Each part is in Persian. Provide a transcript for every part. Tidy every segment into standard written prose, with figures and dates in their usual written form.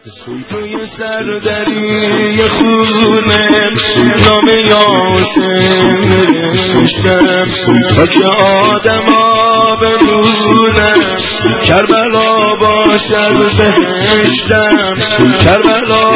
توی سردری خونه نام یاسین نوشتم تا که آدم ها بمونم کربلا باشد بهشتم کربلا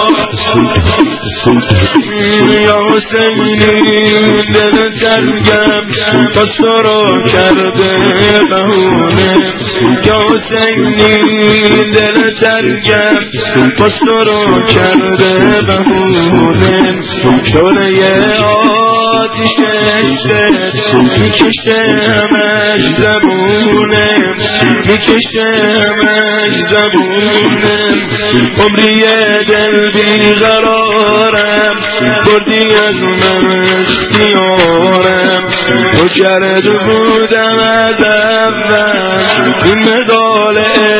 یا حسینی دل ترگم باز تو رو کرده بهونه یا حسینی دل ترگم باز تو رو کرده بهونه شعله آتیش عشقت میکشه همش زبونه میکشه همش زبونه عمری دل بیقرارم بردی از من اختیارم تو کرد بودم از اول این مدال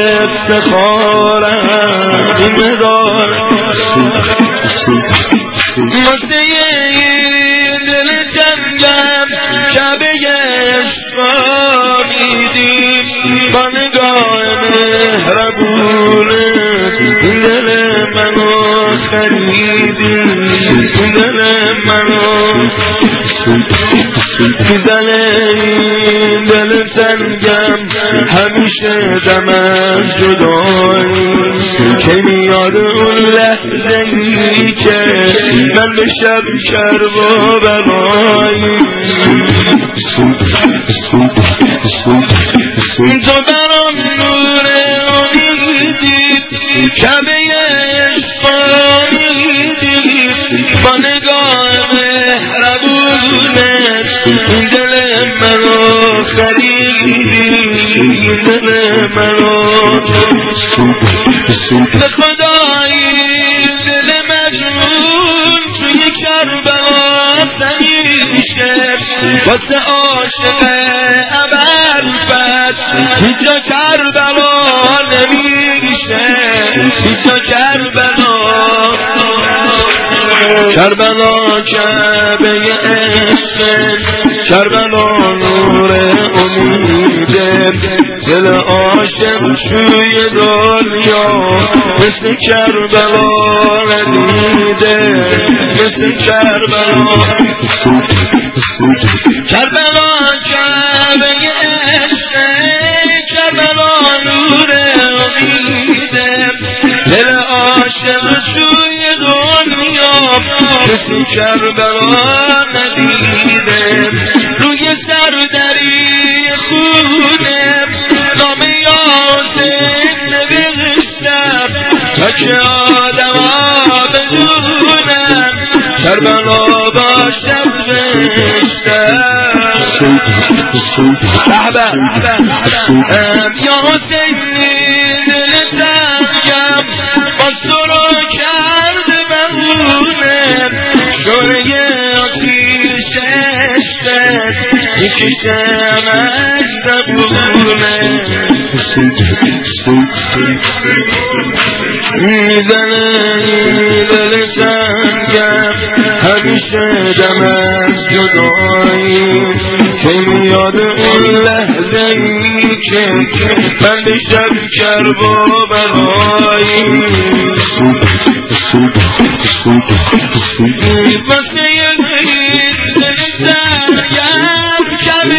افتخارم این مدال واسه دل جنگم شبه عشقانیدیم با نگاه مهربونه این دل منو خریدی این دل منو میزنه این دل تنگم همیشه دم از جدایی که میاد اون لحظه ای که من به شب کرب و بلایی تو برام نور امیدی کعبه عشقانیدی با نگاه مهربونت این دل منو خریدی این دل منو به خدایی دل مجنون توی کربلا سنیشه واسه عاشق ابرفت هیچ جا کربلا نمیشه هیچ جا کربلا کعبه عشق کربلا نور امیده دل عاشق توی دنیا مثل کربلا ندیده مثل کربلا کعبه عشق کربلا نور امیده دل عاشق توی دنیا مثل کربلا ندیده روی سردری خونه نام یاسین نوشتم تا که آدم ها بدونم کربلا باشم بشتم یا حسینی دل تنگم باز تو رو کرده بهونه شعله آتیش عشقت میکشه همش زبونه میزنه دل تنگم همیشه دم از جدایی که میاد اون لحظه ای که من به شب کرب و بلایی واسه دل سرگم کعبه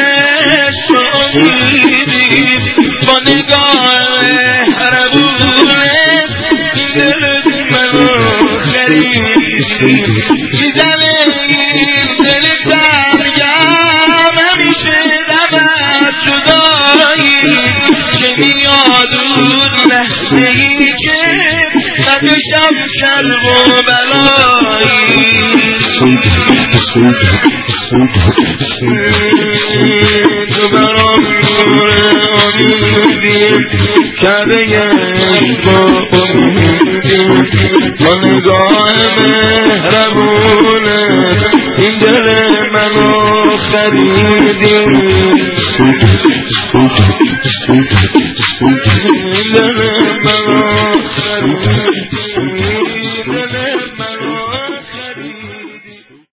عشقانیدی با نگاه مهربونت دل منو خریدی میزنه دل سرگم همیشه دم از جدایی که میاد اون لحظه ای که من بشم کرب و بلایی تو برام نور امیدی کعبه عشق و امیدی با نگاه مهربونه این دل منو خریدی این دل منو